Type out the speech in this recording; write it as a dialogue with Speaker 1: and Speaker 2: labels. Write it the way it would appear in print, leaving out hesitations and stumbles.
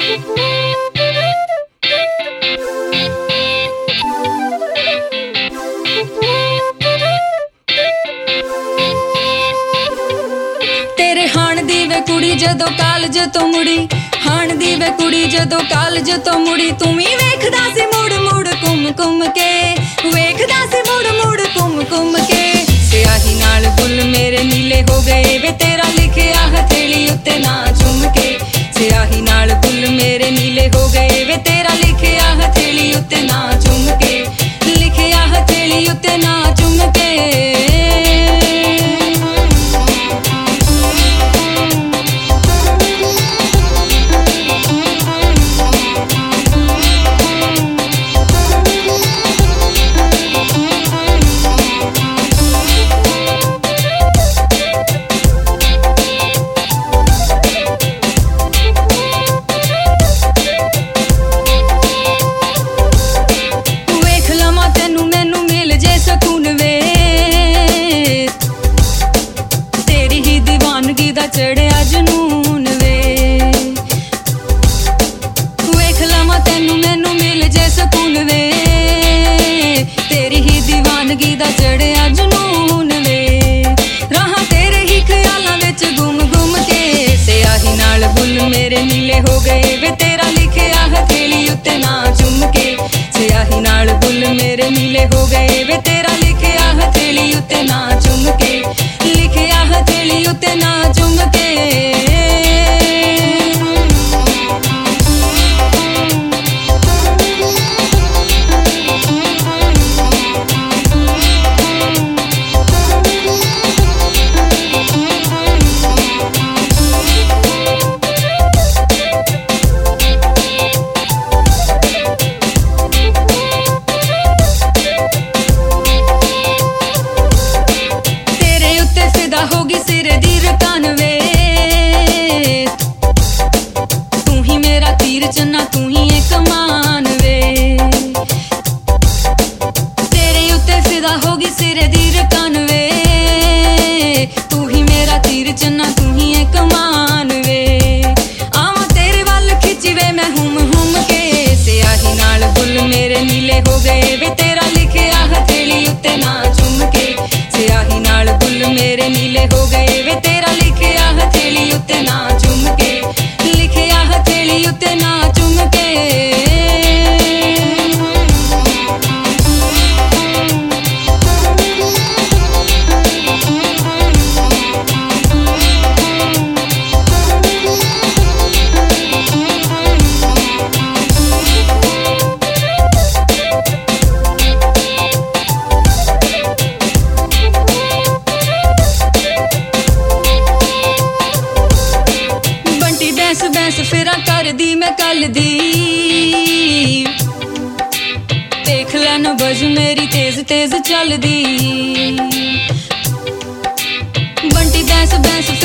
Speaker 1: तेरे हाण दी वे कुड़ी जदों कालज तो मुड़ी, हाण दी वे कुड़ी जदों कालज तो मुड़ी, तू ही वेखदा सी मुड़ मुड़ घुम घुम के, वेखदा सी मुड़ मुड़ घुम घुम के। स्याही नाल बुल मेरे नीले हो गए वे, तेरा लिखिया हथेली उत्ते ना चुम के। स्याही नाल बुल मेरे नीले हो गए वे, तेरा लिखिया हथेली उत्ते ना चुम के, लिखिया हथेली उत्ते ना चुम के। चढ़िया जनून वे, वेख लवा तेनू मैनू मिल जे सकून वे, तेरी ही दीवानगी दा चढ़िया जनून वे। राहां तेरे ही ख्यालां विच गुम गुम के, स्याही नाल बुल मेरे नीले हो गए वे, तेरा लिखिया हथेली उत्ते ना चुम के। स्याही नाल बुल मेरे नीले हो गए वे, तेरा लिखिया हथेली उत्ते ना चुम के, लिखिया हथेली उत्ते ना चुम के। होगी सिर दी रकान वे, तू ही मेरा तीर चन्ना तू ही एक कमान वे, तेरे उत्ते फिदा होगी सिर दी रकान वे, तू ही मेरा तीर चन्ना तू ही एक कमान वे। आवां तेरे वाल खिंची वे मैं हुम हुम के, स्याही नाल बुल मेरे नीले हो गए वे, तेरा लिखिया हथेली उत्ते ना चुम के। स्याही नाल बुल मेरे नीले हो गए वे, तेरा लिखिया हथेली उत्ते ना चुम के, लिखिया हथेली उत्ते ना चुम के। बैंस फिरा कर दी मैं कल दी, देख लैन बज मेरी तेज तेज चल दी। बंटी बैंस बैंस